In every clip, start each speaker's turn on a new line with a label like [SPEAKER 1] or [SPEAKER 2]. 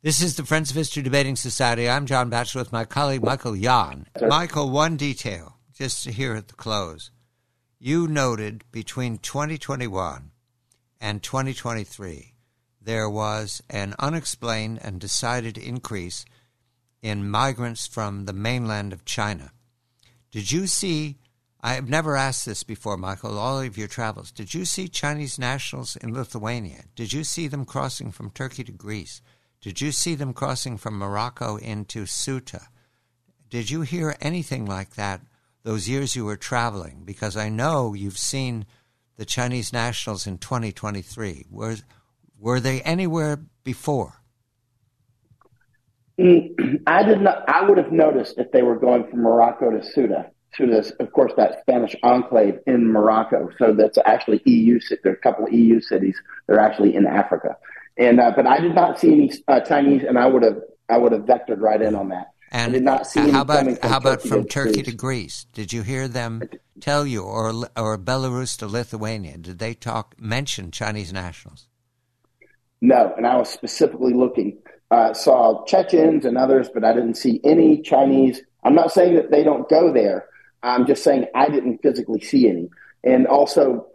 [SPEAKER 1] This is the Friends of History Debating Society. I'm John Batchelor with my colleague Michael Yon. Michael, one detail, just here at the close. You noted between 2021 and 2023, there was an unexplained and decided increase in migrants from the mainland of China. Did you see, I have never asked this before, Michael, all of your travels, did you see Chinese nationals in Lithuania? Did you see them crossing from Turkey to Greece? Did you see them crossing from Morocco into Ceuta? Did you hear anything like that those years you were traveling? Because I know you've seen the Chinese nationals in 2023. Were they anywhere before?
[SPEAKER 2] I did not. I would have noticed if they were going from Morocco to Ceuta. Ceuta is, of course, that Spanish enclave in Morocco. So that's actually EU. There are a couple of EU cities that are actually in Africa. And but I did not see any Chinese, and I would have vectored right in on that.
[SPEAKER 1] And
[SPEAKER 2] I did not see
[SPEAKER 1] how about from Turkey to Greece? Did you hear them tell you, or Belarus to Lithuania? Did they mention Chinese nationals?
[SPEAKER 2] No, and I was specifically looking. Saw Chechens and others, but I didn't see any Chinese. I'm not saying that they don't go there. I'm just saying I didn't physically see any. And also,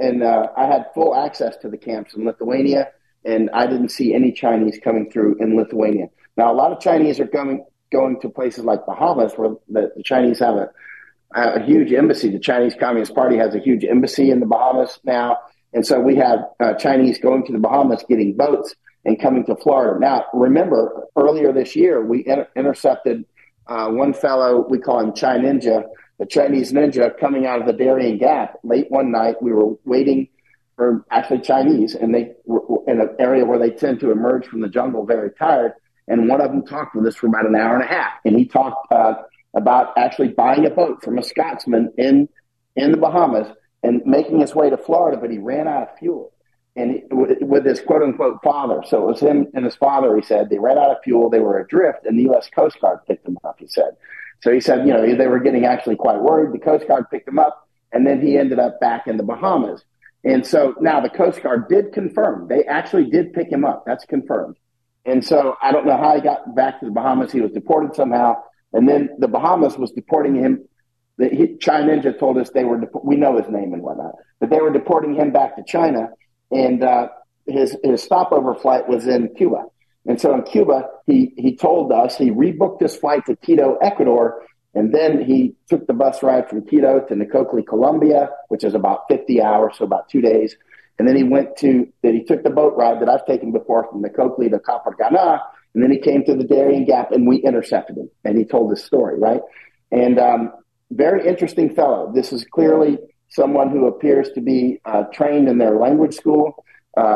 [SPEAKER 2] I had full access to the camps in Lithuania. And I didn't see any Chinese coming through in Lithuania. Now, a lot of Chinese are going to places like Bahamas, where the Chinese have a huge embassy. The Chinese Communist Party has a huge embassy in the Bahamas now. And so we have Chinese going to the Bahamas, getting boats, and coming to Florida. Now, remember, earlier this year, we intercepted one fellow, we call him Chi Ninja, the Chinese ninja, coming out of the Darien Gap. Late one night, we were waiting for actually Chinese, and they were in an area where they tend to emerge from the jungle very tired. And one of them talked with us for about an hour and a half. And he talked about actually buying a boat from a Scotsman in the Bahamas and making his way to Florida, but he ran out of fuel. And with his quote-unquote father. So it was him and his father, he said. They ran out of fuel. They were adrift, and the U.S. Coast Guard picked them up, he said. So he said, they were getting actually quite worried. The Coast Guard picked him up, and then he ended up back in the Bahamas. And so now the Coast Guard did confirm. They actually did pick him up. That's confirmed. And so I don't know how he got back to the Bahamas. He was deported somehow. And then the Bahamas was deporting him. China Ninja told us we know his name and whatnot, but they were deporting him back to China. And his stopover flight was in Cuba. And so in Cuba, he told us he rebooked his flight to Quito, Ecuador. And then he took the bus ride from Quito to Nicocli, Colombia, which is about 50 hours, so about 2 days. And then he took the boat ride that I've taken before from Nicocli to Capargana. And then he came to the Darien Gap, and we intercepted him. And he told his story, right? And very interesting fellow. This is clearly someone who appears to be trained in their language school.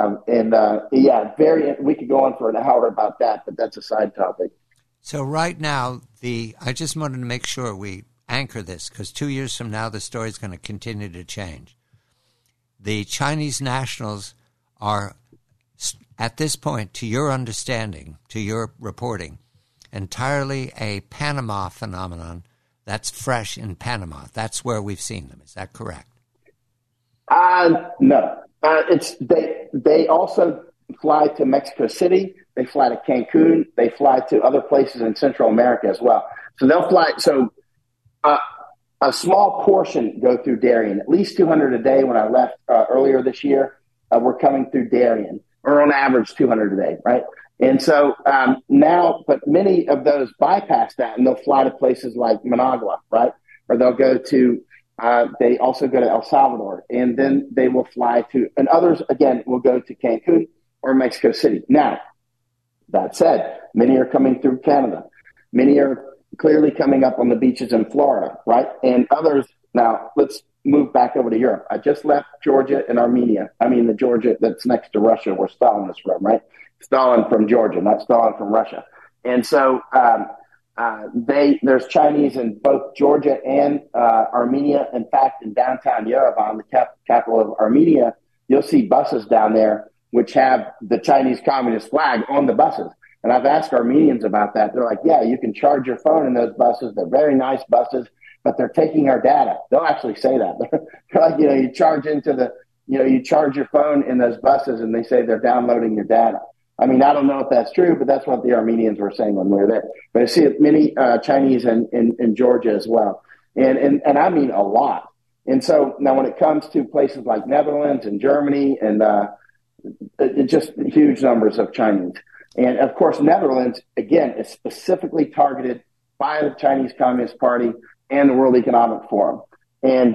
[SPEAKER 2] We could go on for an hour about that, but that's a side topic.
[SPEAKER 1] So right now, I just wanted to make sure we anchor this, because 2 years from now, the story is going to continue to change. The Chinese nationals are, at this point, to your understanding, to your reporting, entirely a Panama phenomenon that's fresh in Panama. That's where we've seen them. Is that correct?
[SPEAKER 2] No. They also fly to Mexico City. They fly to Cancun. They fly to other places in Central America as well. So they'll fly. So a small portion go through Darien. At least 200 a day. When I left earlier this year, we're coming through Darien, or on average 200 a day, right? And so now, but many of those bypass that, and they'll fly to places like Managua, right? Or they'll go to. They also go to El Salvador, and then they will fly to, and others again will go to Cancun or Mexico City. Now, that said, many are coming through Canada. Many are clearly coming up on the beaches in Florida, right? And others, now let's move back over to Europe. I just left Georgia and Armenia. I mean, the Georgia that's next to Russia, where Stalin is from, right? Stalin from Georgia, not Stalin from Russia. And so there's Chinese in both Georgia and Armenia. In fact, in downtown Yerevan, the capital of Armenia, you'll see buses down there which have the Chinese Communist flag on the buses. And I've asked Armenians about that. They're like, yeah, you can charge your phone in those buses. They're very nice buses, but they're taking our data. They'll actually say that. They're like, you charge your phone in those buses, and they say they're downloading your data. I mean, I don't know if that's true, but that's what the Armenians were saying when we were there. But I see many Chinese in Georgia as well. And I mean a lot. And so now when it comes to places like Netherlands and Germany and just huge numbers of Chinese. And of course, Netherlands, again, is specifically targeted by the Chinese Communist Party and the World Economic Forum. And,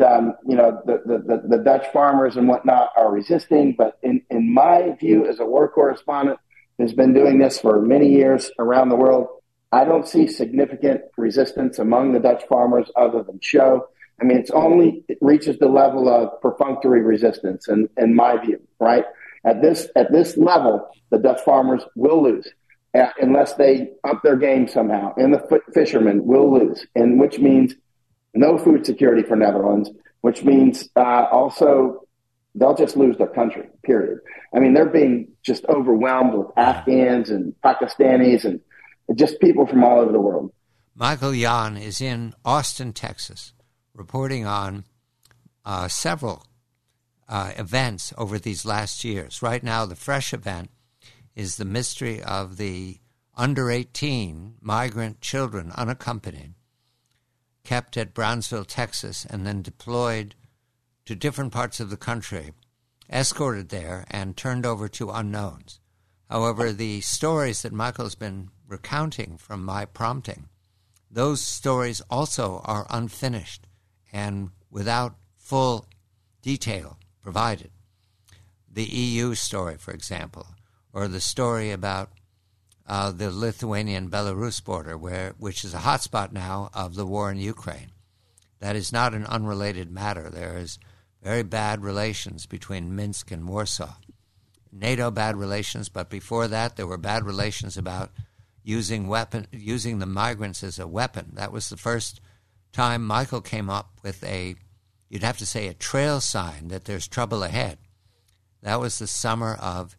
[SPEAKER 2] the Dutch farmers and whatnot are resisting. But in my view, as a war correspondent who's been doing this for many years around the world, I don't see significant resistance among the Dutch farmers other than show. I mean, it reaches the level of perfunctory resistance in my view, right? At this level, the Dutch farmers will lose unless they up their game somehow, and the fishermen will lose, and which means no food security for Netherlands, which means also they'll just lose their country, period. I mean, they're being just overwhelmed with Afghans and Pakistanis and just people from all over the world.
[SPEAKER 1] Michael Yon is in Austin, Texas, reporting on several events over these last years. Right now, the fresh event is the mystery of the under 18 migrant children, unaccompanied, kept at Brownsville, Texas, and then deployed to different parts of the country, escorted there, and turned over to unknowns. However, the stories that Michael has been recounting from my prompting, those stories also are unfinished and without full detail provided. The EU story, for example, or the story about the Lithuanian-Belarus border, which is a hotspot now of the war in Ukraine. That is not an unrelated matter. There is very bad relations between Minsk and Warsaw. NATO bad relations, but before that there were bad relations about using the migrants as a weapon. That was the first time Michael came up with you'd have to say a trail sign that there's trouble ahead. That was the summer of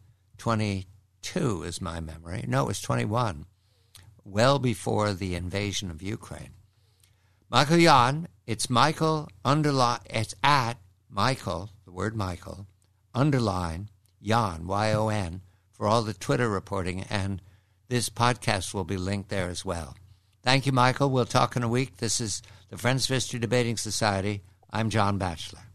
[SPEAKER 1] 22 is my memory. No, it was 21, well before the invasion of Ukraine. Michael Yon, it's at Michael, the word Michael, underline Yon, Y-O-N, for all the Twitter reporting, and this podcast will be linked there as well. Thank you, Michael. We'll talk in a week. This is the Friends of History Debating Society. I'm John Batchelor.